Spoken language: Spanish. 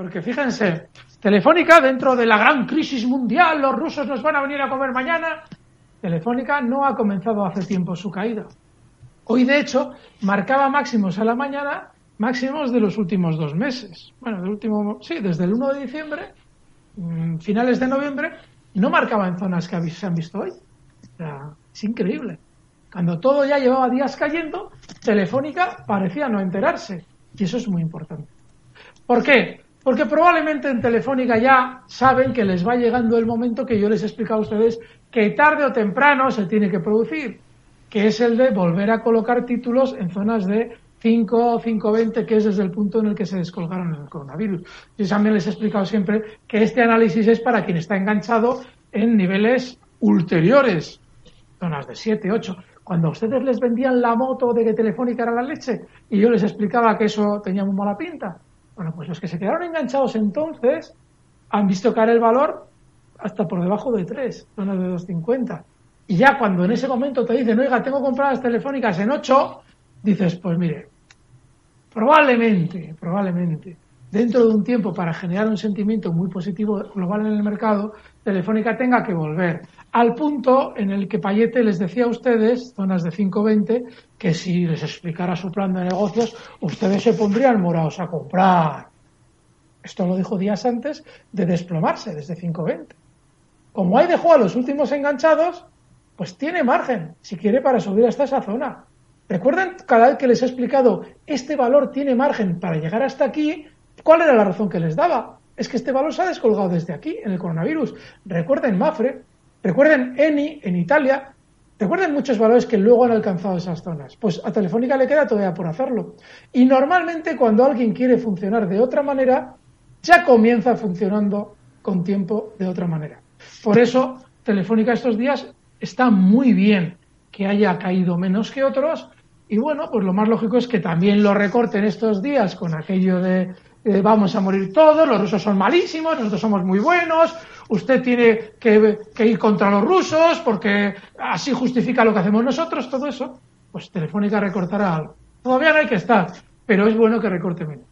porque fíjense, Telefónica, dentro de la gran crisis mundial, los rusos nos van a venir a comer mañana, Telefónica no ha comenzado hace tiempo su caída. Hoy, de hecho, marcaba máximos a la mañana, máximos de los últimos 2 meses. Bueno, desde el 1 de diciembre, finales de noviembre, no marcaba en zonas que se han visto hoy. O sea, es increíble. Cuando todo ya llevaba días cayendo, Telefónica parecía no enterarse. Y eso es muy importante. ¿Por qué? Porque probablemente en Telefónica ya saben que les va llegando el momento que yo les he explicado a ustedes que tarde o temprano se tiene que producir, que es el de volver a colocar títulos en zonas de 5,20, que es desde el punto en el que se descolgaron en el coronavirus. Yo también les he explicado siempre que este análisis es para quien está enganchado en niveles ulteriores, zonas de 7, 8. Cuando a ustedes les vendían la moto de que Telefónica era la leche y yo les explicaba que eso tenía muy mala pinta, bueno, pues los que se quedaron enganchados entonces han visto caer el valor hasta por debajo de 3, zonas de 2,50. Y ya cuando en ese momento te dicen, oiga, tengo compradas Telefónicas en 8, dices, pues mire, probablemente, dentro de un tiempo, para generar un sentimiento muy positivo global en el mercado, Telefónica tenga que volver al punto en el que Payete les decía a ustedes, zonas de 5,20, que si les explicara su plan de negocios, ustedes se pondrían morados a comprar. Esto lo dijo días antes de desplomarse desde 5,20. Como ahí dejó a los últimos enganchados, pues tiene margen, si quiere, para subir hasta esa zona. Recuerden, cada vez que les he explicado, este valor tiene margen para llegar hasta aquí, ¿cuál era la razón que les daba? Es que este valor se ha descolgado desde aquí, en el coronavirus. Recuerden Mafre, recuerden Eni, en Italia, recuerden muchos valores que luego han alcanzado esas zonas. Pues a Telefónica le queda todavía por hacerlo. Y normalmente cuando alguien quiere funcionar de otra manera, ya comienza funcionando con tiempo de otra manera. Por eso, Telefónica estos días está muy bien que haya caído menos que otros, y bueno, pues lo más lógico es que también lo recorten estos días con aquello de vamos a morir todos, los rusos son malísimos, nosotros somos muy buenos, usted tiene que ir contra los rusos porque así justifica lo que hacemos nosotros, todo eso, pues Telefónica recortará algo. Todavía no hay que estar, pero es bueno que recorte menos.